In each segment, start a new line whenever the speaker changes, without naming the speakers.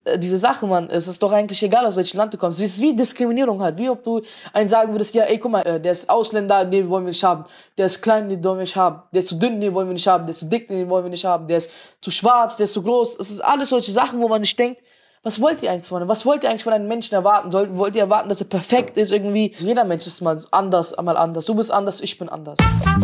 diese Sache, Mann, es ist doch eigentlich egal, aus welchem Land du kommst. Es ist wie Diskriminierung halt. Wie ob du einen sagen würdest, ja, ey, guck mal, der ist Ausländer, den wollen wir nicht haben. Der ist klein, den wollen wir nicht haben. Der ist zu dünn, den wollen wir nicht haben. Der ist zu dick, den wollen wir nicht haben. Der ist zu schwarz, der ist zu groß. Es ist alles solche Sachen, wo man nicht denkt, was wollt ihr eigentlich von ihm? Was wollt ihr eigentlich von einem Menschen erwarten? Wollt ihr erwarten, dass er perfekt ist irgendwie? Jeder Mensch ist mal anders, einmal anders. Du bist anders, ich bin anders.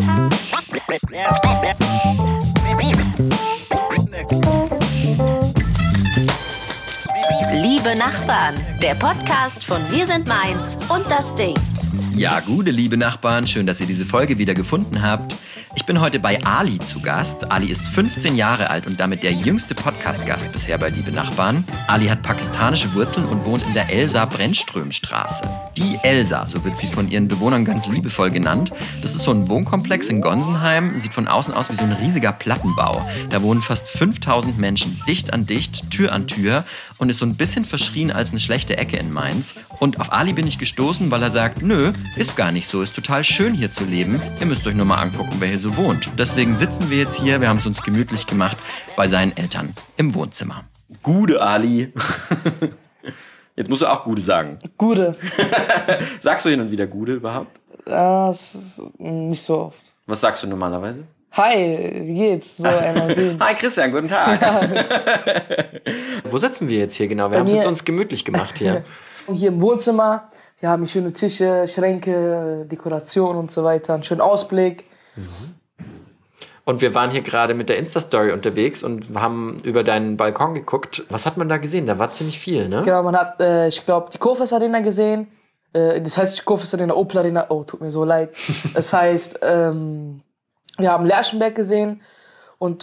Liebe Nachbarn, der Podcast von Wir sind Mainz und das Ding.
Ja, gute liebe Nachbarn, schön, dass ihr diese Folge wieder gefunden habt. Ich bin heute bei Ali zu Gast. Ali ist 15 Jahre alt und damit der jüngste Podcast-Gast bisher bei Liebe Nachbarn. Ali hat pakistanische Wurzeln und wohnt in der Elsa-Brennström-Straße. Die Elsa, so wird sie von ihren Bewohnern ganz liebevoll genannt. Das ist so ein Wohnkomplex in Gonsenheim, sieht von außen aus wie so ein riesiger Plattenbau. Da wohnen fast 5000 Menschen, dicht an dicht, Tür an Tür und ist so ein bisschen verschrien als eine schlechte Ecke in Mainz. Und auf Ali bin ich gestoßen, weil er sagt, nö, ist gar nicht so, ist total schön hier zu leben. Ihr müsst euch nur mal angucken, wer hier so wohnt. Deswegen sitzen wir jetzt hier, wir haben es uns gemütlich gemacht bei seinen Eltern im Wohnzimmer. Gude, Ali. Jetzt musst du auch Gude sagen.
Gude.
Sagst du hin und wieder Gude überhaupt?
Das ist nicht so oft.
Was sagst du normalerweise?
Hi, wie geht's? So
Hi Christian, guten Tag. Ja. Wo sitzen wir jetzt hier genau? Wir haben es uns gemütlich gemacht hier.
Hier im Wohnzimmer. Wir haben schöne Tische, Schränke, Dekoration und so weiter. Einen schönen Ausblick.
Und wir waren hier gerade mit der Insta-Story unterwegs und haben über deinen Balkon geguckt. Was hat man da gesehen? Da war ziemlich viel, ne?
Genau, man hat, ich glaube, die Kofas Arena gesehen. Das heißt, die Kofas Arena, Opel Arena. Oh, tut mir so leid. Das heißt, wir haben Lerchenberg gesehen und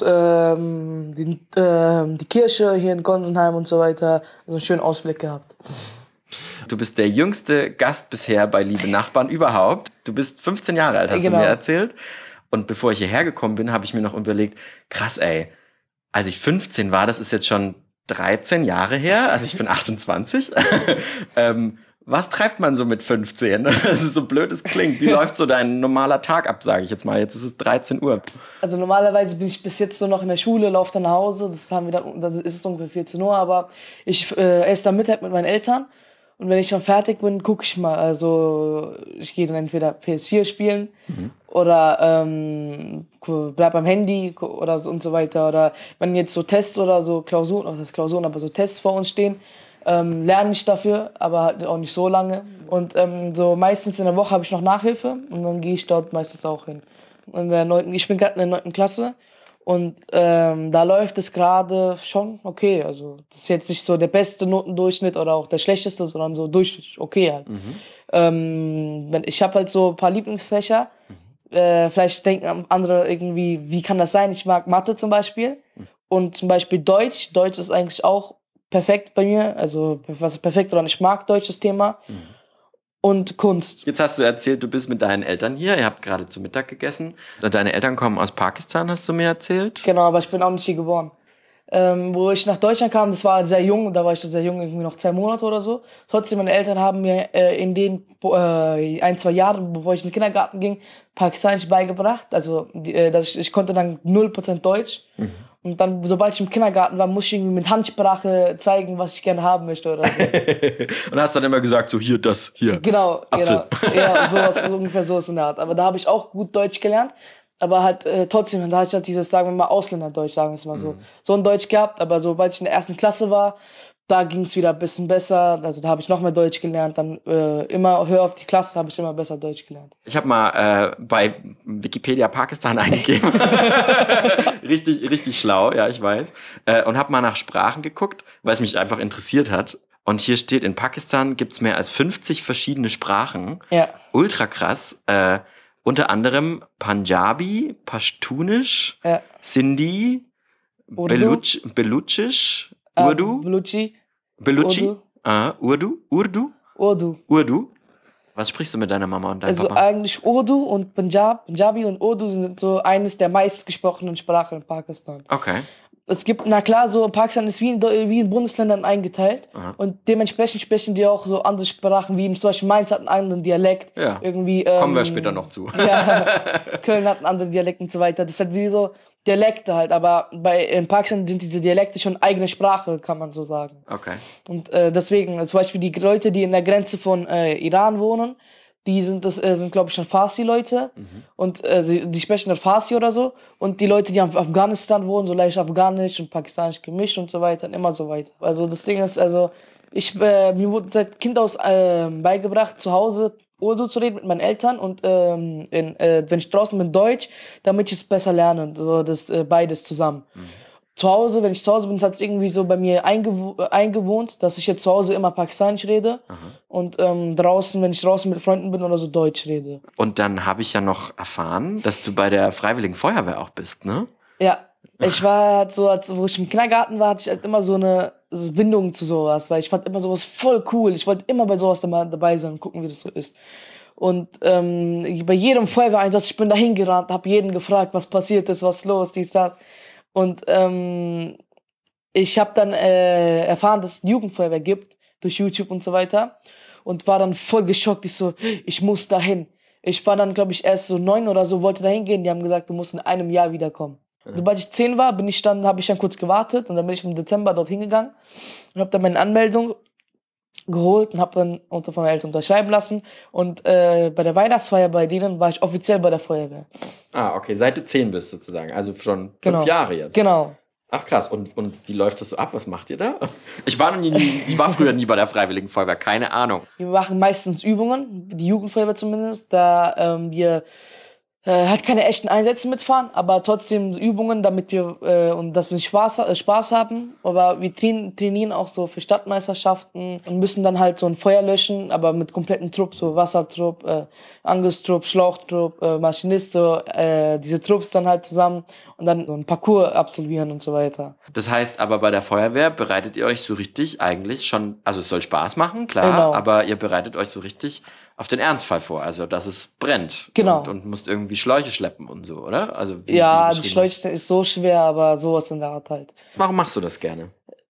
die Kirche hier in Gonsenheim und so weiter. Also einen schönen Ausblick gehabt.
Du bist der jüngste Gast bisher bei Liebe Nachbarn überhaupt. Du bist 15 Jahre alt, hast du mir erzählt. Und bevor ich hierher gekommen bin, habe ich mir noch überlegt, krass ey, als ich 15 war, das ist jetzt schon 13 Jahre her, also ich bin 28. Was treibt man so mit 15? Das ist so blöd, es klingt. Wie läuft so dein normaler Tag ab, sage ich jetzt mal. Jetzt ist es 13 Uhr.
Also normalerweise bin ich bis jetzt so noch in der Schule, laufe dann nach Hause. Dann ist es ungefähr 14 Uhr, aber ich esse dann Mittag mit meinen Eltern. Und wenn ich dann fertig bin, gucke ich mal. Also ich gehe dann entweder PS4 spielen oder bleib am Handy oder so und so weiter. Oder wenn jetzt so Tests oder so Klausuren, aber so Tests vor uns stehen, lerne ich dafür, aber halt auch nicht so lange. Und so meistens in der Woche habe ich noch Nachhilfe und dann gehe ich dort meistens auch hin. Ich bin gerade in der 9. Klasse. Und da läuft es gerade schon okay. Also das ist jetzt nicht so der beste Notendurchschnitt oder auch der schlechteste, sondern so durchschnittlich okay halt. Ich habe halt so ein paar Lieblingsfächer. Vielleicht denken andere irgendwie, wie kann das sein? Ich mag Mathe zum Beispiel. Und zum Beispiel Deutsch. Deutsch ist eigentlich auch perfekt bei mir. Also was ist perfekt oder ich mag Deutsch, das Thema. Und Kunst.
Jetzt hast du erzählt, du bist mit deinen Eltern hier. Ihr habt gerade zu Mittag gegessen. Deine Eltern kommen aus Pakistan, hast du mir erzählt.
Genau, aber ich bin auch nicht hier geboren. Wo ich nach Deutschland kam, das war sehr jung. Da war ich sehr jung, irgendwie noch 2 Monate oder so. Trotzdem, meine Eltern haben mir in den 1-2 Jahren, bevor ich in den Kindergarten ging, Pakistanisch beigebracht. Also ich konnte dann 0% Deutsch. Und dann, sobald ich im Kindergarten war, musste ich irgendwie mit Handsprache zeigen, was ich gerne haben möchte oder so.
Und hast dann immer gesagt, so hier, das, hier.
Genau,
Apfel.
Genau. Ja, sowas, ungefähr so in der Art. Aber da habe ich auch gut Deutsch gelernt. Aber halt trotzdem, da hatte ich halt dieses, sagen wir mal, Ausländerdeutsch, sagen wir es mal so. So ein Deutsch gehabt, aber sobald ich in der 1. Klasse war, da ging es wieder ein bisschen besser. Also da habe ich noch mehr Deutsch gelernt. Dann immer höher auf die Klasse habe ich immer besser Deutsch gelernt.
Ich habe mal bei Wikipedia Pakistan eingegeben. richtig schlau, ja, ich weiß. Und habe mal nach Sprachen geguckt, weil es mich einfach interessiert hat. Und hier steht, in Pakistan gibt es mehr als 50 verschiedene Sprachen.
Ja.
Ultra krass. Unter anderem Punjabi, Pashtunisch, Sindhi, Beluchisch, Urdu.
Beluchi.
Urdu. Was sprichst du mit deiner Mama und deinem Papa?
Also eigentlich Urdu und Punjabi und Urdu sind so eines der meistgesprochenen Sprachen in Pakistan.
Okay.
Es gibt, na klar, so Pakistan ist wie in Bundesländern eingeteilt. Aha. Und dementsprechend sprechen die auch so andere Sprachen, wie zum Beispiel Mainz hat einen anderen Dialekt.
Ja.
Irgendwie,
kommen wir später noch zu.
Ja, Köln hat einen anderen Dialekt und so weiter. Das ist halt wie so, Dialekte halt, aber in Pakistan sind diese Dialekte schon eigene Sprache, kann man so sagen.
Okay.
Und deswegen, zum Beispiel die Leute, die in der Grenze von Iran wohnen, die sind glaube ich, schon Farsi-Leute. Und die sprechen dann Farsi oder so. Und die Leute, die in Afghanistan wohnen, so leicht Afghanisch und Pakistanisch gemischt und so weiter, und immer so weiter. Also das Ding ist, mir wurde seit Kind aus beigebracht, zu Hause Urdu zu reden mit meinen Eltern und wenn ich draußen bin, Deutsch, damit ich es besser lerne. So, beides zusammen. Zu Hause, wenn ich zu Hause bin, hat es irgendwie so bei mir eingewohnt, dass ich jetzt zu Hause immer Pakistanisch rede. Und draußen, wenn ich draußen mit Freunden bin oder so, Deutsch rede.
Und dann habe ich ja noch erfahren, dass du bei der Freiwilligen Feuerwehr auch bist, ne?
Ja, ich war halt so, wo ich im Kindergarten war, hatte ich halt immer so eine Bindung zu sowas, weil ich fand immer sowas voll cool. Ich wollte immer bei sowas dabei sein und gucken, wie das so ist. Und bei jedem Feuerwehreinsatz, ich bin da hingerannt, habe jeden gefragt, was passiert ist, was los, dies, das. Und ich habe dann erfahren, dass es eine Jugendfeuerwehr gibt, durch YouTube und so weiter. Und war dann voll geschockt. Ich muss da hin. Ich war dann, glaube ich, erst so 9 oder so, wollte da hingehen. Die haben gesagt, du musst in einem Jahr wiederkommen. Sobald ich 10 war, habe ich dann kurz gewartet. Und dann bin ich im Dezember dort hingegangen und habe dann meine Anmeldung geholt und habe dann unter von meinen Eltern unterschreiben lassen. Und bei der Weihnachtsfeier bei denen war ich offiziell bei der Feuerwehr.
Ah, okay, seit du 10 bist sozusagen, also schon 5 Jahre jetzt.
Genau.
Ach krass, und wie läuft das so ab? Was macht ihr da? Ich war früher nie bei der Freiwilligen Feuerwehr, keine Ahnung.
Wir machen meistens Übungen, die Jugendfeuerwehr zumindest, da wir halt keine echten Einsätze mitfahren, aber trotzdem Übungen, damit wir und dass wir Spaß haben. Aber wir trainieren auch so für Stadtmeisterschaften und müssen dann halt so ein Feuer löschen, aber mit kompletten Trupp, so Wassertrupp, Angriffstrupp, Schlauchtrupp, Maschinist, so diese Trupps dann halt zusammen und dann so ein Parcours absolvieren und so weiter.
Das heißt aber, bei der Feuerwehr bereitet ihr euch so richtig eigentlich schon, also es soll Spaß machen, klar,
Genau.
Aber ihr bereitet euch so richtig auf den Ernstfall vor, also dass es brennt.
Genau.
Und musst irgendwie Schläuche schleppen und so, oder? Also wie
Die
beschrieben.
Schläuche ist so schwer, aber sowas in der Art halt.
Warum machst du das gerne?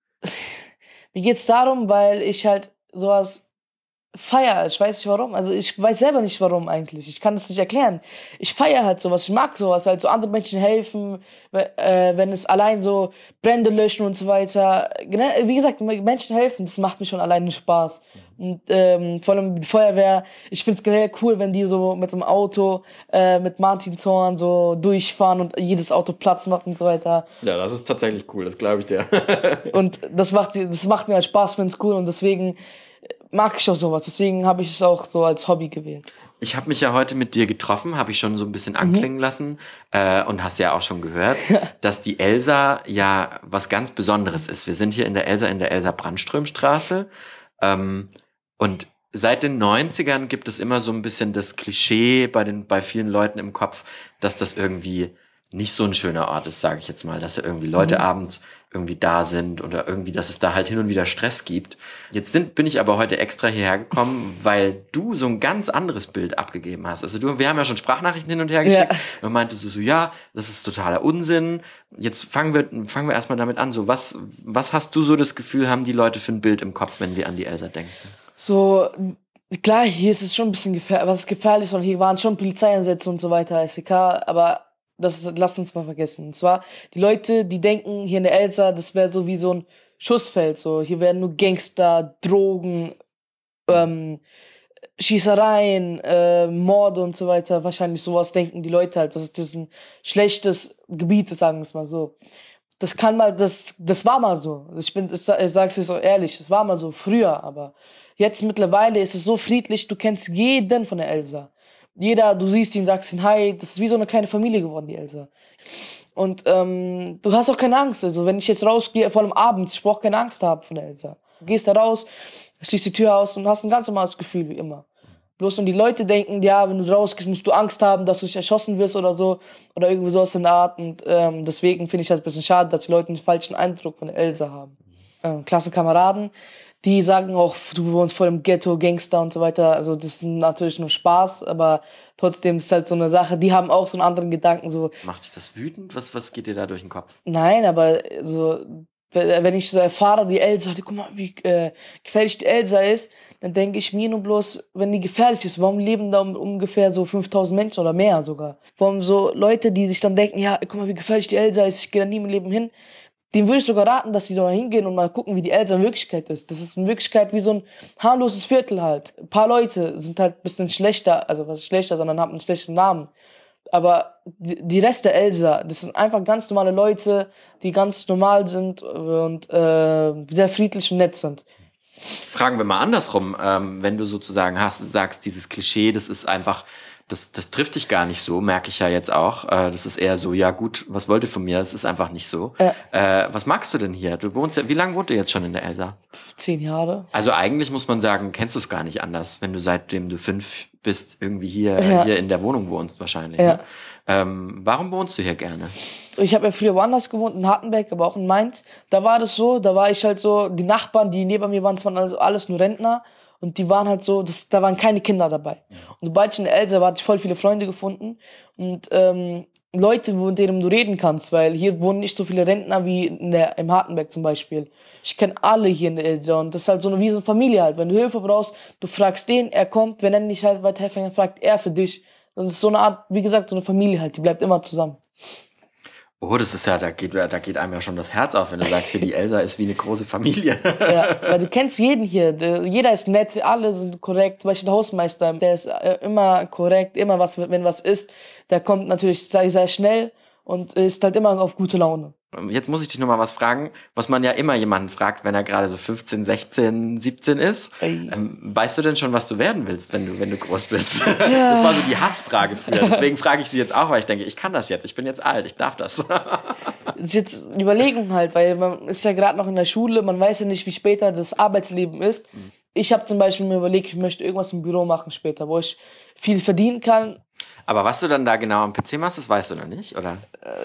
Mir geht's darum, weil ich halt sowas feiere. Ich weiß nicht warum. Also ich weiß selber nicht warum eigentlich. Ich kann es nicht erklären. Ich feiere halt sowas. Ich mag sowas. Halt so anderen Menschen helfen, wenn es allein so Brände löschen und so weiter. Wie gesagt, Menschen helfen, das macht mir schon alleine Spaß. Und vor allem die Feuerwehr, ich find's generell cool, wenn die so mit dem Auto, mit Martinshorn so durchfahren und jedes Auto Platz macht und so weiter.
Ja, das ist tatsächlich cool, das glaube ich dir.
Und das macht mir halt Spaß, find's cool und deswegen mag ich auch sowas. Deswegen habe ich es auch so als Hobby gewählt.
Ich habe mich ja heute mit dir getroffen, habe ich schon so ein bisschen anklingen lassen und hast ja auch schon gehört, dass die Elsa ja was ganz Besonderes ist. Wir sind hier in der Elsa-Brandström-Straße und seit den 90ern gibt es immer so ein bisschen das Klischee bei vielen Leuten im Kopf, dass das irgendwie nicht so ein schöner Ort ist, sage ich jetzt mal, dass irgendwie Leute abends irgendwie da sind oder irgendwie, dass es da halt hin und wieder Stress gibt. Jetzt bin ich aber heute extra hierher gekommen, weil du so ein ganz anderes Bild abgegeben hast. Also wir haben ja schon Sprachnachrichten hin und her geschickt und meintest du so, ja, das ist totaler Unsinn. Jetzt fangen wir erstmal damit an. So, was hast du so das Gefühl, haben die Leute für ein Bild im Kopf, wenn sie an die Elsa denken?
So, klar, hier ist es schon ein bisschen gefährlich und hier waren schon Polizeieinsätze und so weiter, SEK, aber lasst uns mal vergessen. Und zwar, die Leute, die denken, hier in der Elsa, das wäre so wie so ein Schussfeld. So, hier werden nur Gangster, Drogen, Schießereien, Morde und so weiter. Wahrscheinlich sowas denken die Leute halt, dass das ein schlechtes Gebiet ist, sagen wir es mal so. Das war mal so. Ich sag's dir so ehrlich, es war mal so früher, aber jetzt mittlerweile ist es so friedlich, du kennst jeden von der Elsa. Du siehst ihn, sagst ihn hi, das ist wie so eine kleine Familie geworden, die Elsa. Und du hast auch keine Angst. Also wenn ich jetzt rausgehe, vor allem abends, ich brauche keine Angst haben von der Elsa. Du gehst da raus, schließt die Tür aus und hast ein ganz normales Gefühl, wie immer. Bloß und die Leute denken, ja, wenn du rausgehst, musst du Angst haben, dass du dich erschossen wirst oder so. Oder irgendwie sowas in der Art. Und deswegen finde ich das ein bisschen schade, dass die Leute einen falschen Eindruck von der Elsa haben. Klassenkameraden, die sagen auch, du wohnst voll im Ghetto, Gangster und so weiter. Also das ist natürlich nur Spaß, aber trotzdem ist es halt so eine Sache. Die haben auch so einen anderen Gedanken. So.
Macht dich das wütend? Was geht dir da durch den Kopf?
Nein, aber so, wenn ich so erfahre, die Elsa, guck mal, wie gefährlich die Elsa ist, dann denke ich mir nur bloß, wenn die gefährlich ist, warum leben da ungefähr so 5000 Menschen oder mehr sogar? Warum so Leute, die sich dann denken, ja, guck mal, wie gefährlich die Elsa ist, ich gehe da nie im Leben hin. Denen würde ich sogar raten, dass sie da mal hingehen und mal gucken, wie die Elsa in Wirklichkeit ist. Das ist in Wirklichkeit wie so ein harmloses Viertel halt. Ein paar Leute sind halt ein bisschen schlechter, also was ist schlechter, sondern haben einen schlechten Namen. Aber die Rest der Elsa, das sind einfach ganz normale Leute, die ganz normal sind und sehr friedlich und nett sind.
Fragen wir mal andersrum, wenn du sozusagen sagst, dieses Klischee, das ist einfach, das trifft dich gar nicht so, merke ich ja jetzt auch. Das ist eher so, ja gut, was wollt ihr von mir? Das ist einfach nicht so. Was magst du denn hier? Du wohnst ja, wie lange wohnst du jetzt schon in der Elsa?
10 Jahre.
Also eigentlich muss man sagen, kennst du es gar nicht anders, wenn du seitdem du 5 bist, irgendwie hier in der Wohnung wohnst wahrscheinlich.
Ja.
Ne? Warum wohnst du hier gerne?
Ich habe ja früher woanders gewohnt, in Hartenberg, aber auch in Mainz. Da war das so, da war ich halt so, die Nachbarn, die neben mir waren, das waren also alles nur Rentner. Und die waren halt so, da waren keine Kinder dabei. Und sobald ich in der Elsa war, hatte ich voll viele Freunde gefunden. Und Leute, mit denen du reden kannst, weil hier wohnen nicht so viele Rentner wie im Hartenberg zum Beispiel. Ich kenne alle hier in der Elsa und das ist halt so wie so eine Familie halt. Wenn du Hilfe brauchst, du fragst den, er kommt, wenn er nicht halt weiterhelfen kann, fragt er für dich. Das ist so eine Art, wie gesagt, so eine Familie halt, die bleibt immer zusammen.
Oh, das ist ja, da geht einem ja schon das Herz auf, wenn du sagst, hier die Elsa ist wie eine große Familie.
Ja, weil du kennst jeden hier. Jeder ist nett, alle sind korrekt. Zum Beispiel der Hausmeister, der ist immer korrekt, immer wenn was ist. Der kommt natürlich sehr schnell und ist halt immer auf gute Laune.
Jetzt muss ich dich noch mal was fragen, was man ja immer jemanden fragt, wenn er gerade so 15, 16, 17 ist. Weißt du denn schon, was du werden willst, wenn du groß bist? Ja. Das war so die Hassfrage früher. Deswegen frage ich sie jetzt auch, weil ich denke, ich kann das jetzt. Ich bin jetzt alt, ich darf das.
Das ist jetzt eine Überlegung halt, weil man ist ja gerade noch in der Schule, man weiß ja nicht, wie später das Arbeitsleben ist. Ich habe zum Beispiel mir überlegt, ich möchte irgendwas im Büro machen später, wo ich viel verdienen kann.
Aber was du dann da genau am PC machst, das weißt du noch nicht, oder?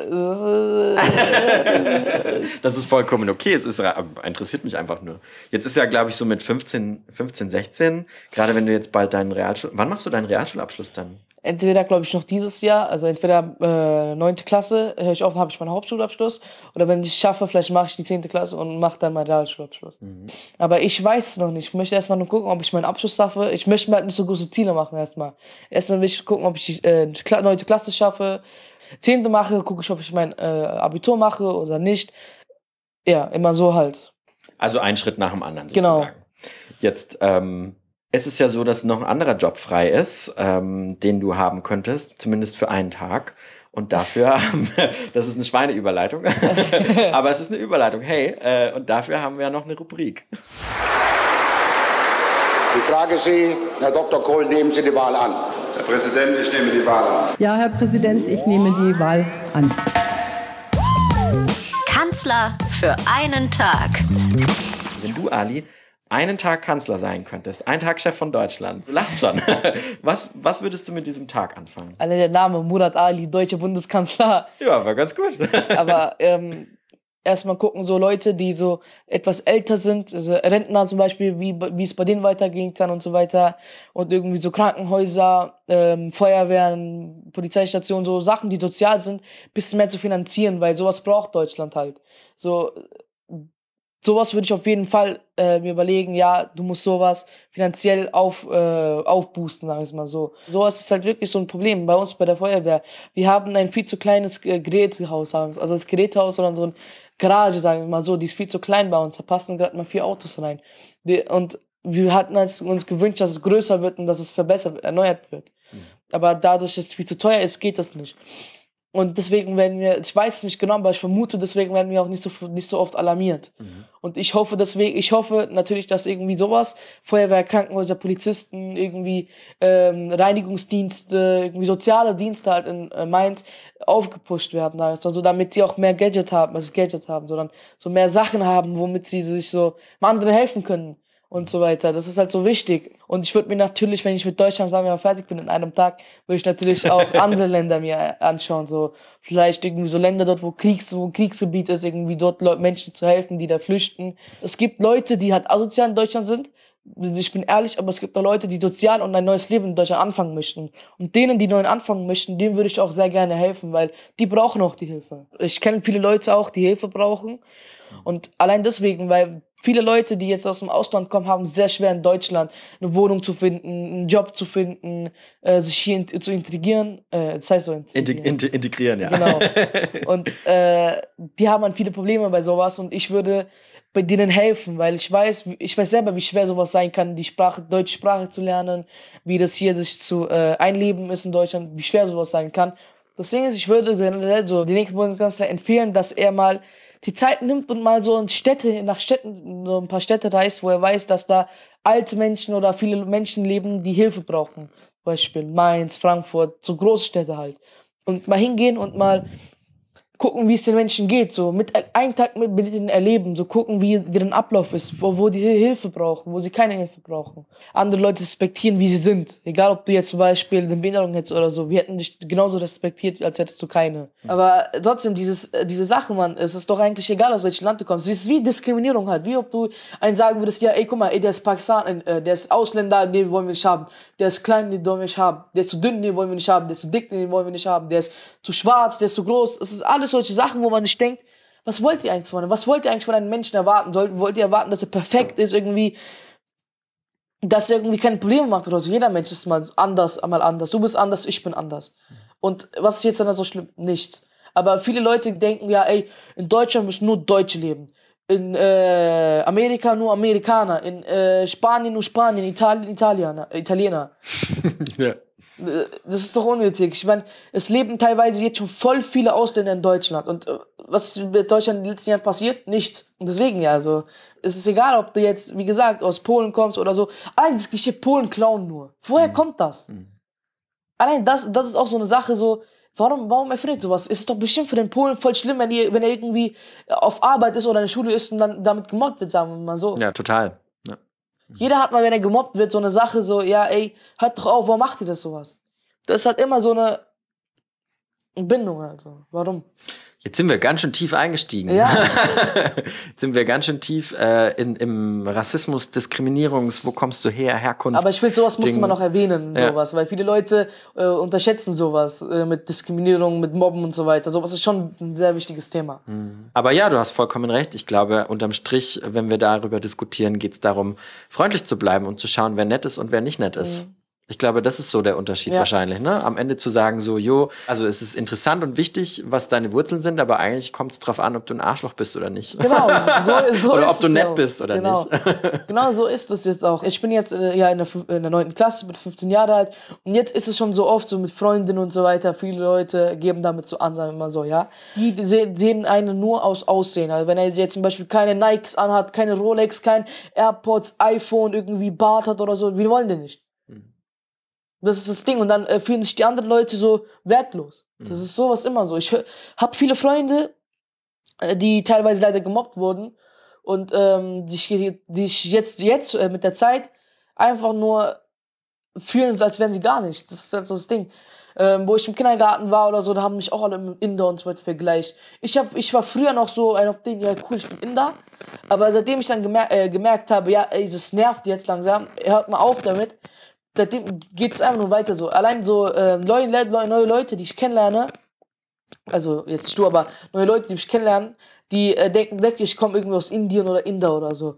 Das ist vollkommen okay. Es interessiert mich einfach nur. Jetzt ist ja, glaube ich, so mit 15, 16, gerade wenn du jetzt bald wann machst du deinen Realschulabschluss dann?
Entweder, glaube ich, noch dieses Jahr, also entweder 9. Klasse, höre ich auf, habe ich meinen Hauptschulabschluss, oder wenn ich es schaffe, vielleicht mache ich die 10. Klasse und mache dann meinen Realschulabschluss. Aber ich weiß es noch nicht. Ich möchte erstmal nur gucken, ob ich meinen Abschluss schaffe. Ich möchte mir halt nicht so große Ziele machen erstmal. Erstmal will ich gucken, ob ich die 9. Klasse schaffe, 10. mache, gucke ich, ob ich mein Abitur mache oder nicht. Ja, immer so halt.
Also ein Schritt nach dem anderen sozusagen. Genau. Jetzt es ist ja so, dass noch ein anderer Job frei ist, den du haben könntest, zumindest für einen Tag. Und dafür das ist eine Schweineüberleitung, aber es ist eine Überleitung. Hey, und dafür haben wir ja noch eine Rubrik.
Ich frage Sie, Herr Dr. Kohl, nehmen Sie die Wahl an?
Herr Präsident, ich nehme die Wahl an.
Ja, Herr Präsident, ich nehme die Wahl an.
Kanzler für einen Tag.
Wenn du, Ali, einen Tag Kanzler sein könntest, einen Tag Chef von Deutschland, du lachst schon, was würdest du mit diesem Tag anfangen?
Alle der Name Murat Ali, deutscher Bundeskanzler.
Ja, war ganz gut.
Aber erstmal gucken, so Leute, die so etwas älter sind, also Rentner zum Beispiel, wie es bei denen weitergehen kann und so weiter. Und irgendwie so Krankenhäuser, Feuerwehren, Polizeistationen, so Sachen, die sozial sind, ein bisschen mehr zu finanzieren, weil sowas braucht Deutschland halt. Sowas würde ich auf jeden Fall mir überlegen, ja, du musst sowas finanziell aufboosten, sagen wir es mal so. Sowas ist halt wirklich so ein Problem bei uns bei der Feuerwehr. Wir haben ein viel zu kleines Gerätehaus, also das Gerätehaus, sondern so ein Garage, sagen wir mal so, die ist viel zu klein bei uns, da passen gerade mal 4 Autos rein. Wir hatten uns gewünscht, dass es größer wird und dass es erneuert wird. Aber dadurch, dass es viel zu teuer ist, geht das nicht. Und deswegen ich weiß es nicht genau, aber ich vermute, deswegen werden wir auch nicht so oft alarmiert. Und ich hoffe natürlich, dass irgendwie sowas, Feuerwehr, Krankenhäuser, Polizisten, irgendwie Reinigungsdienste, irgendwie soziale Dienste halt in Mainz aufgepusht werden. Also damit sie auch mehr Gadget haben, sondern so mehr Sachen haben, womit sie sich so anderen helfen können. Und so weiter. Das ist halt so wichtig. Und ich würde mir natürlich, wenn ich mit Deutschland, sagen wir mal, fertig bin in einem Tag, würde ich natürlich auch andere Länder mir anschauen. So vielleicht irgendwie so Länder dort, wo ein Kriegsgebiet ist, irgendwie dort Menschen zu helfen, die da flüchten. Es gibt Leute, die halt asozial in Deutschland sind, ich bin ehrlich, aber es gibt auch Leute, die sozial und ein neues Leben in Deutschland anfangen möchten. Und denen, die neu anfangen möchten, denen würde ich auch sehr gerne helfen, weil die brauchen auch die Hilfe. Ich kenne viele Leute auch, die Hilfe brauchen. Und allein deswegen, weil viele Leute, die jetzt aus dem Ausland kommen, haben es sehr schwer in Deutschland eine Wohnung zu finden, einen Job zu finden, sich hier zu integrieren. Das heißt so
Integrieren, ja.
Genau. Und die haben dann viele Probleme bei sowas und ich würde bei denen helfen, weil ich weiß selber, wie schwer sowas sein kann, die deutsche Sprache zu lernen, wie das hier sich zu einleben ist in Deutschland, wie schwer sowas sein kann. Deswegen ist, ich würde generell so den nächsten Bundeskanzler empfehlen, dass er mal die Zeit nimmt und mal so nach Städten, so ein paar Städte reist, wo er weiß, dass da alte Menschen oder viele Menschen leben, die Hilfe brauchen. Zum Beispiel Mainz, Frankfurt, so Großstädte halt. Und mal hingehen und mal gucken, wie es den Menschen geht, so einen Tag mit denen erleben, so gucken, wie deren Ablauf ist, wo die Hilfe brauchen, wo sie keine Hilfe brauchen. Andere Leute respektieren, wie sie sind. Egal, ob du jetzt zum Beispiel eine Behinderung hättest oder so, wir hätten dich genauso respektiert, als hättest du keine. Aber trotzdem, diese Sache, Mann, es ist doch eigentlich egal, aus welchem Land du kommst. Es ist wie Diskriminierung halt, wie ob du einen sagen würdest, ja, ey, guck mal, ey, der ist Pakistan, der ist Ausländer, den wollen wir nicht haben. Der ist klein, den wollen wir nicht haben. Der ist zu dünn, den wollen wir nicht haben. Der ist zu dick, den wollen wir nicht haben. Der ist zu schwarz, der ist zu groß. Es ist alles solche Sachen, wo man nicht denkt, was wollt ihr eigentlich von einem? Was wollt ihr eigentlich von einem Menschen erwarten? Wollt ihr erwarten, dass er perfekt ist, irgendwie, dass er irgendwie keine Probleme macht oder so? Jeder Mensch ist mal anders. Du bist anders, ich bin anders. Und was ist jetzt dann so schlimm? Nichts. Aber viele Leute denken ja, ey, in Deutschland müssen nur Deutsche leben. In Amerika nur Amerikaner. In Spanien nur Spanien. Italien, Italiener.
Ja.
Das ist doch unnötig. Ich meine, es leben teilweise jetzt schon voll viele Ausländer in Deutschland. Und was ist mit Deutschland in den letzten Jahren passiert? Nichts. Und deswegen ja, also, es ist egal, ob du jetzt, wie gesagt, aus Polen kommst oder so. Allein das Klischee Polen klauen nur. Woher kommt das? Allein das ist auch so eine Sache, so, warum erfindet sowas? Es ist doch bestimmt für den Polen voll schlimm, wenn er irgendwie auf Arbeit ist oder in der Schule ist und dann damit gemobbt wird, sagen wir mal so.
Ja, total. Ja.
Jeder hat mal, wenn er gemobbt wird, so eine Sache, so, ja, ey, hört doch auf, warum macht ihr das sowas? Das ist halt immer so eine Bindung, also. Warum?
Jetzt sind wir ganz schön tief eingestiegen.
Ja.
Jetzt sind wir ganz schön tief im Rassismus, wo kommst du her, Herkunft.
Aber ich finde, sowas muss man noch erwähnen,
Ja.
sowas, weil viele Leute unterschätzen sowas mit Diskriminierung, mit Mobben und so weiter. Sowas ist schon ein sehr wichtiges Thema.
Aber ja, du hast vollkommen recht. Ich glaube, unterm Strich, wenn wir darüber diskutieren, geht es darum, freundlich zu bleiben und zu schauen, wer nett ist und wer nicht nett ist. Ich glaube, das ist so der Unterschied wahrscheinlich, ne? Am Ende zu sagen so, also es ist interessant und wichtig, was deine Wurzeln sind, aber eigentlich kommt es drauf an, ob du ein Arschloch bist oder nicht.
Genau, so
oder
ist
ob du
es
nett
auch.
bist oder
Genau.
nicht.
Genau so ist es jetzt auch. Ich bin jetzt in der 9. Klasse, bin 15 Jahre alt und jetzt ist es schon so oft so mit Freundinnen und so weiter, viele Leute geben damit so an, sagen wir mal so, ja. Die sehen einen nur aus Aussehen. Also wenn er jetzt zum Beispiel keine Nikes anhat, keine Rolex, kein AirPods, iPhone, irgendwie Bart hat oder so, wir wollen den nicht. Das ist das Ding. Und dann fühlen sich die anderen Leute so wertlos. Das ist sowas immer so. Ich habe viele Freunde, die teilweise leider gemobbt wurden und die ich jetzt mit der Zeit einfach nur fühlen, als wären sie gar nichts. Das ist halt so das Ding. Wo ich im Kindergarten war oder so, da haben mich auch alle mit Inder und so weiter vergleicht. Ich war früher noch so ein auf den, ja cool, ich bin Inder. Aber seitdem ich dann gemerkt habe, ja, ey, das nervt jetzt langsam, hört mal auf damit. Seitdem geht es einfach nur weiter so. Allein so neue Leute, die ich kennenlerne, also jetzt nicht du, aber neue Leute, die mich kennenlernen, die denken, ich komme irgendwie aus Indien oder Inder oder so.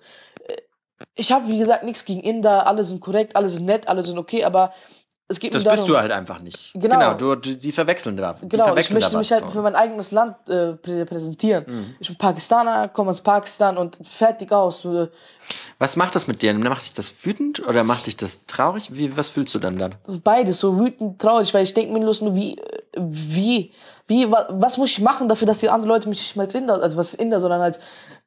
Ich habe, wie gesagt, nichts gegen Inder, alle sind korrekt, alle sind nett, alle sind okay, aber es geht
Das
mir darum,
bist du halt einfach nicht.
Genau.
Die verwechseln da.
Genau, ich möchte mich halt für mein eigenes Land präsentieren. Ich bin Pakistaner, komme aus Pakistan und fertig aus.
Was macht das mit dir? Macht dich das wütend oder macht dich das traurig? Was fühlst du dann?
Beides, so wütend, traurig, weil ich denke mir nur, was muss ich machen dafür, dass die anderen Leute mich nicht mal als Inder, also was ist Inder, sondern als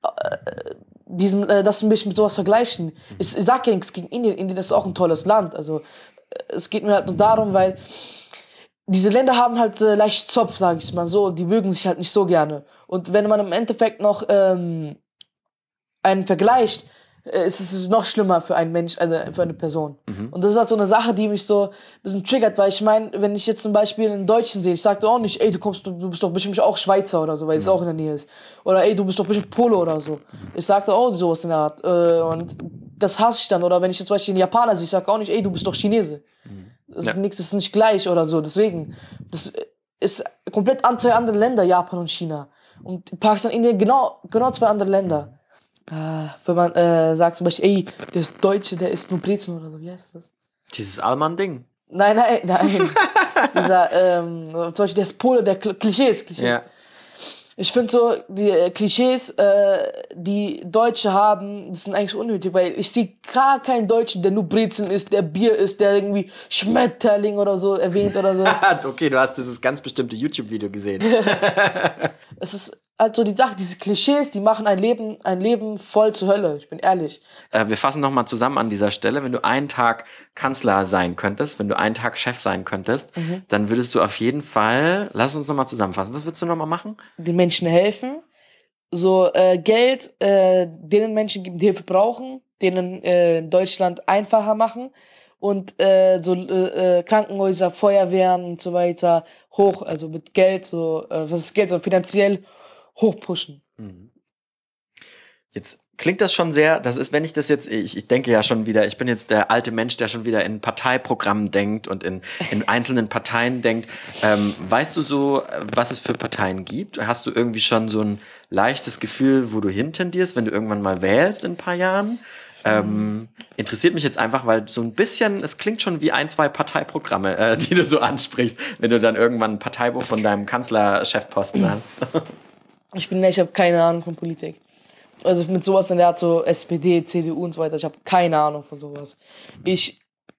dass sie mich mit sowas vergleichen. Ich sag ja nichts gegen Indien. Indien ist auch ein tolles Land. Also es geht mir halt nur darum, weil diese Länder haben halt leicht Zopf, sage ich mal so, und die mögen sich halt nicht so gerne. Und wenn man im Endeffekt noch einen vergleicht, ist es noch schlimmer für einen Mensch, also für eine Person. Und das ist halt so eine Sache, die mich so ein bisschen triggert, weil ich meine, wenn ich jetzt zum Beispiel einen Deutschen sehe, ich sage auch nicht, ey, du bist doch bestimmt auch Schweizer oder so, weil es auch in der Nähe ist. Oder ey, du bist doch bestimmt Polo oder so. Ich sage auch sowas in der Art. Und das hasse ich dann. Oder wenn ich jetzt zum Beispiel einen Japaner sehe, ich sage auch nicht, ey, du bist doch Chinese. Das ist nichts, das ist nicht gleich oder so. Deswegen, das ist komplett zwei andere Länder, Japan und China. Und Pakistan, Indien, genau zwei andere Länder. Wenn man sagt zum Beispiel, ey, der ist Deutsche, der isst nur Brezen oder so, wie heißt das?
Dieses Allmann-Ding.
Nein. Dieser, zum Beispiel, der ist Pole, der Klischees.
Ja.
Ich finde so, die Klischees, die Deutsche haben, das sind eigentlich unnötig, weil ich sehe gar keinen Deutschen, der nur Brezen isst, der Bier isst, der irgendwie Schmetterling oder so erwähnt oder so.
Okay, du hast dieses ganz bestimmte YouTube-Video gesehen.
Es ist halt so die Sache, diese Klischees, die machen ein Leben voll zur Hölle, ich bin ehrlich.
Wir fassen nochmal zusammen an dieser Stelle. Wenn du einen Tag Kanzler sein könntest, wenn du einen Tag Chef sein könntest, dann würdest du auf jeden Fall, lass uns nochmal zusammenfassen, was würdest du nochmal machen?
Den Menschen helfen, so Geld denen Menschen geben, die Hilfe brauchen, denen in Deutschland einfacher machen und Krankenhäuser, Feuerwehren und so weiter also mit Geld, was ist Geld, so finanziell hochpushen.
Jetzt klingt das schon sehr, das ist, wenn ich das jetzt, ich denke ja schon wieder, ich bin jetzt der alte Mensch, der schon wieder in Parteiprogrammen denkt und in einzelnen Parteien denkt. Weißt du so, was es für Parteien gibt? Hast du irgendwie schon so ein leichtes Gefühl, wo du hintendierst, wenn du irgendwann mal wählst in ein paar Jahren? Interessiert mich jetzt einfach, weil so ein bisschen, es klingt schon wie 1-2 Parteiprogramme, die du so ansprichst, wenn du dann irgendwann ein Parteibuch von deinem Kanzler-Chefposten hast. Ich
habe keine Ahnung von Politik. Also mit sowas in der Art, so SPD, CDU und so weiter, ich habe keine Ahnung von sowas. Ich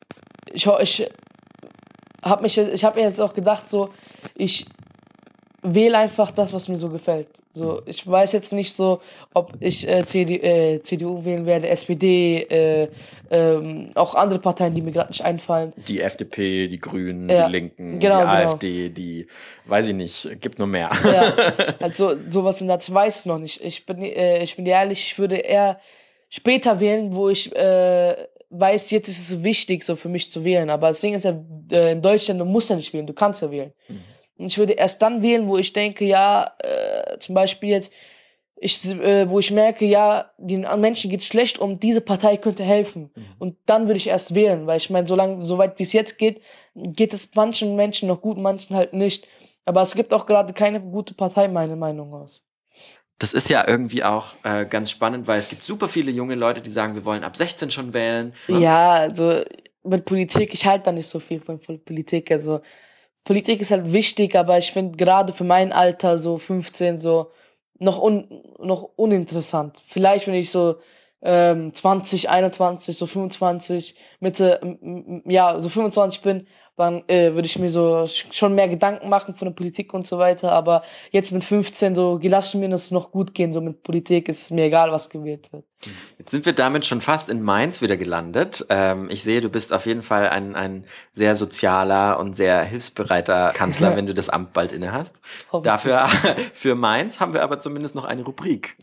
habe mir jetzt auch gedacht, so, ich wähle einfach das, was mir so gefällt. So, ich weiß jetzt nicht so, ob ich CDU wählen werde, SPD, auch andere Parteien, die mir gerade nicht einfallen.
Die FDP, die Grünen, die Linken, die AfD, die, weiß ich nicht, gibt nur mehr.
Ja, also sowas in der Art, weiß ich noch nicht. Ich bin ehrlich, ich würde eher später wählen, wo ich weiß, jetzt ist es wichtig, so für mich zu wählen. Aber das Ding ist ja, in Deutschland, du musst ja nicht wählen, du kannst ja wählen. Und ich würde erst dann wählen, wo ich denke, zum Beispiel jetzt, wo ich merke, den Menschen geht's schlecht und diese Partei könnte helfen. Und dann würde ich erst wählen, weil ich meine, so weit wie es jetzt geht es manchen Menschen noch gut, manchen halt nicht. Aber es gibt auch gerade keine gute Partei, meine Meinung aus.
Das ist ja irgendwie auch ganz spannend, weil es gibt super viele junge Leute, die sagen, wir wollen ab 16 schon wählen. Ne?
Ja, also mit Politik, ich halte da nicht so viel von Politik, also Politik ist halt wichtig, aber ich finde gerade für mein Alter, so 15, so noch uninteressant. Vielleicht, wenn ich so 20, 21, so 25, so 25 bin, dann würde ich mir so schon mehr Gedanken machen von der Politik und so weiter. Aber jetzt mit 15, so lass mir das noch gut gehen, so mit Politik ist mir egal, was gewählt wird.
Jetzt sind wir damit schon fast in Mainz wieder gelandet. Ich sehe, du bist auf jeden Fall ein sehr sozialer und sehr hilfsbereiter Kanzler, wenn du das Amt bald inne hast. Dafür, für Mainz haben wir aber zumindest noch eine Rubrik.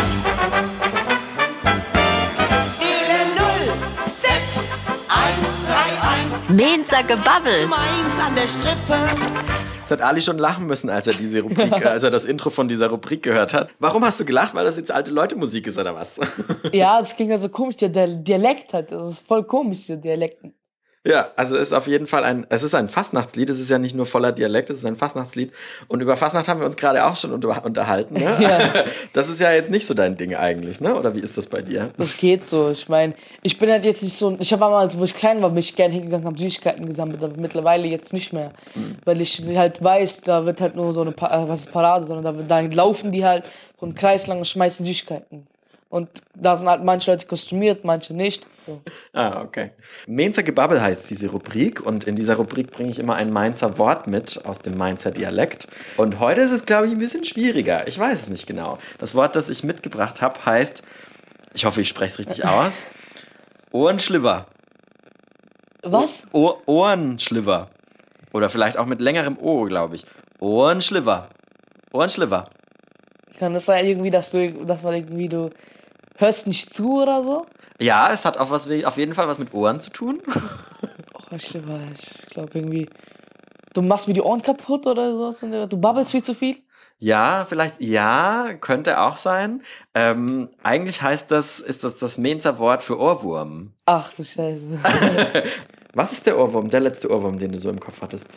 Mainzer Gebabbel.
Mainz an der Strippe.
Jetzt hat Ali schon lachen müssen, als er das Intro von dieser Rubrik gehört hat. Warum hast du gelacht? Weil das jetzt alte Leute Musik ist oder was?
Ja, das klingt halt so komisch, der Dialekt halt. Das ist voll komisch, diese Dialekten.
Ja, also es ist auf jeden Fall es ist ein Fastnachtslied. Es ist ja nicht nur voller Dialekt, es ist ein Fastnachtslied. Und über Fastnacht haben wir uns gerade auch schon unterhalten. Ne?
Ja.
Das ist ja jetzt nicht so dein Ding eigentlich, ne? Oder wie ist das bei dir?
Das geht so. Ich meine, ich bin halt jetzt nicht so. Ich habe damals, wo ich klein war, bin ich gerne hingegangen, habe Süßigkeiten gesammelt, aber mittlerweile jetzt nicht mehr. Weil ich halt weiß, da wird halt nur so eine Parade, sondern da laufen die halt so einen Kreis lang und schmeißen Süßigkeiten. Und da sind halt manche Leute kostümiert, manche nicht. So.
Ah, okay. Mainzer Gebabbel heißt diese Rubrik und in dieser Rubrik bringe ich immer ein Mainzer Wort mit aus dem Mainzer Dialekt. Und heute ist es, glaube ich, ein bisschen schwieriger. Ich weiß es nicht genau. Das Wort, das ich mitgebracht habe, heißt, ich hoffe, ich spreche es richtig aus, Ohrenschliver.
Was?
Ohrenschliver. Oder vielleicht auch mit längerem O, glaube ich. Ohrenschliver. Ohrenschliver.
Kann es sein, irgendwie, dass du hörst nicht zu oder so?
Ja, es hat auf jeden Fall was mit Ohren zu tun.
Ich glaube irgendwie, du machst mir die Ohren kaputt oder so. Du babbelst viel zu viel.
Ja, vielleicht, ja, könnte auch sein. Eigentlich ist das Mainzer Wort für Ohrwurm.
Ach du Scheiße.
Was ist der Ohrwurm, der letzte Ohrwurm, den du so im Kopf hattest?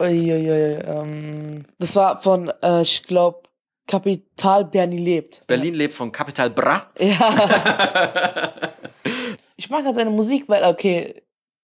Das war von, ich glaube, Kapital Bernie lebt.
Berlin lebt von Kapital Bra.
Ja. Ich mag halt seine Musik, weil, okay,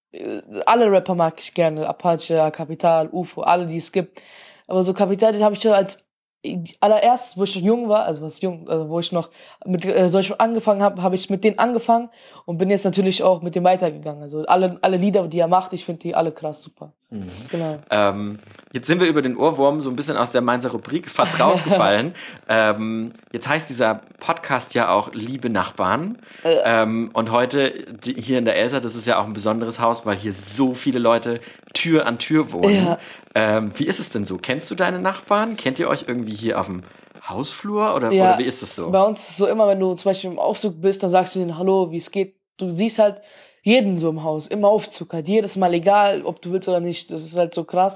alle Rapper mag ich gerne. Apache, Kapital, UFO, alle, die es gibt. Aber so Kapital, den habe ich schon als allererstes, wo ich noch jung war, wo ich noch mit Deutschland angefangen habe ich mit denen angefangen und bin jetzt natürlich auch mit dem weitergegangen. Also alle Lieder, die er macht, ich finde die alle krass super. Genau.
Jetzt sind wir über den Ohrwurm so ein bisschen aus der Mainzer Rubrik fast rausgefallen. Jetzt heißt dieser Podcast ja auch Liebe Nachbarn. Und heute hier in der Elsa, das ist ja auch ein besonderes Haus, weil hier so viele Leute Tür an Tür wohnen. Ja. Wie ist es denn so? Kennst du deine Nachbarn? Kennt ihr euch irgendwie hier auf dem Hausflur oder wie ist das so?
Bei uns ist es so immer, wenn du zum Beispiel im Aufzug bist, dann sagst du denen Hallo, wie es geht. Du siehst halt jeden so im Haus, im Aufzug halt. Jedes Mal, egal, ob du willst oder nicht. Das ist halt so krass.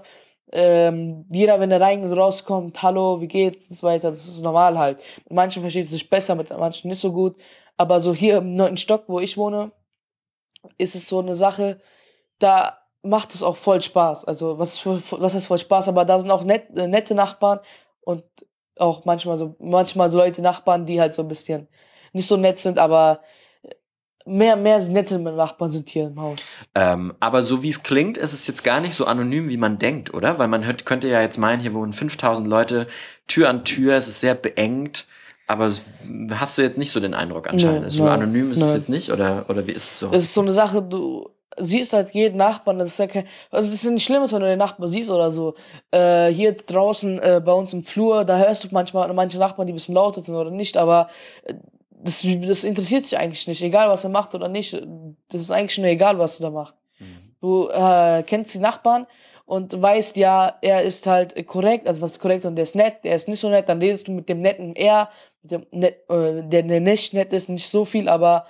Jeder, wenn er rein und rauskommt, Hallo, wie geht's und so weiter. Das ist normal halt. Mit manchen versteht es sich besser, mit manchen nicht so gut. Aber so hier im 9. Stock, wo ich wohne, ist es so eine Sache, da macht es auch voll Spaß. Also was heißt voll Spaß? Aber da sind auch nette Nachbarn und auch manchmal so Leute, Nachbarn, die halt so ein bisschen nicht so nett sind, aber mehr nette Nachbarn sind hier im Haus.
Aber so wie es klingt, ist es jetzt gar nicht so anonym, wie man denkt, oder? Weil man könnte ja jetzt meinen, hier wohnen 5000 Leute, Tür an Tür, es ist sehr beengt. Aber hast du jetzt nicht so den Eindruck anscheinend? So anonym ist es jetzt nicht? Oder wie ist es so?
Es ist so eine Sache, du siehst halt jeden Nachbarn, das ist ja nicht schlimm, wenn du den Nachbarn siehst oder so. Hier draußen bei uns im Flur, da hörst du manchmal manche Nachbarn, die ein bisschen lauter sind oder nicht, aber das interessiert dich eigentlich nicht, egal was er macht oder nicht. Das ist eigentlich nur egal, was du da machst. Du kennst die Nachbarn und weißt, ja, er ist halt korrekt, also was ist korrekt und der ist nett, der ist nicht so nett, dann redest du mit dem Netten eher, mit dem der nicht nett ist, nicht so viel, aber...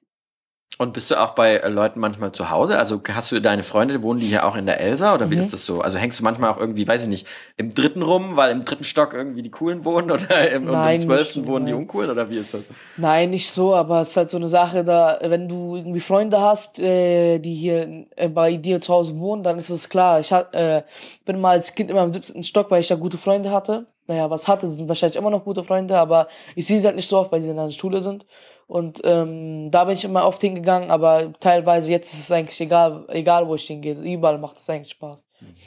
Und bist du auch bei Leuten manchmal zu Hause? Also hast du deine Freunde, wohnen die hier auch in der Elsa oder wie ist das so? Also hängst du manchmal auch irgendwie, weiß ich nicht, im 3. rum, weil im 3. Stock irgendwie die Coolen wohnen oder im 12. wohnen die Uncoolen oder wie ist das?
Nein, nicht so, aber es ist halt so eine Sache, da, wenn du irgendwie Freunde hast, die hier bei dir zu Hause wohnen, dann ist es klar. Ich bin mal als Kind immer im 17. Stock, weil ich da gute Freunde hatte. Naja, sind wahrscheinlich immer noch gute Freunde, aber ich sehe sie halt nicht so oft, weil sie in der Schule sind. Und da bin ich immer oft hingegangen, aber teilweise jetzt ist es eigentlich egal wo ich hingehe. Überall macht es eigentlich Spaß.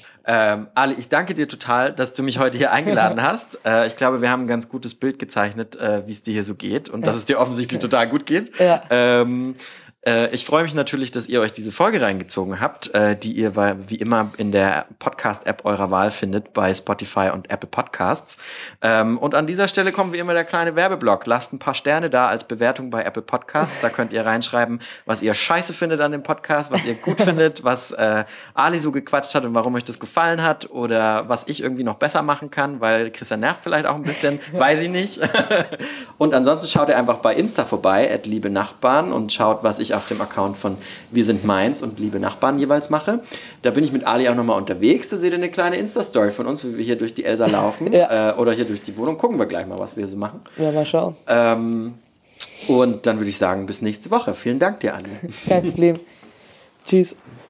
Ali, ich danke dir total, dass du mich heute hier eingeladen hast. Ich glaube, wir haben ein ganz gutes Bild gezeichnet, wie es dir hier so geht und dass es dir offensichtlich total gut geht.
Ja.
Ich freue mich natürlich, dass ihr euch diese Folge reingezogen habt, die ihr wie immer in der Podcast-App eurer Wahl findet, bei Spotify und Apple Podcasts. Und an dieser Stelle kommt wie immer der kleine Werbeblock. Lasst ein paar Sterne da als Bewertung bei Apple Podcasts. Da könnt ihr reinschreiben, was ihr scheiße findet an dem Podcast, was ihr gut findet, was Ali so gequatscht hat und warum euch das gefallen hat oder was ich irgendwie noch besser machen kann, weil Christian nervt vielleicht auch ein bisschen, weiß ich nicht. Und ansonsten schaut ihr einfach bei Insta vorbei, @liebe-nachbarn und schaut, was ich auf dem Account von Wir sind Mainz und Liebe Nachbarn jeweils mache. Da bin ich mit Ali auch nochmal unterwegs. Da seht ihr eine kleine Insta-Story von uns, wie wir hier durch die Elsa laufen oder hier durch die Wohnung. Gucken wir gleich mal, was wir so machen.
Ja, mal schauen.
Und dann würde ich sagen, bis nächste Woche. Vielen Dank dir, Ali.
Kein Problem. Tschüss.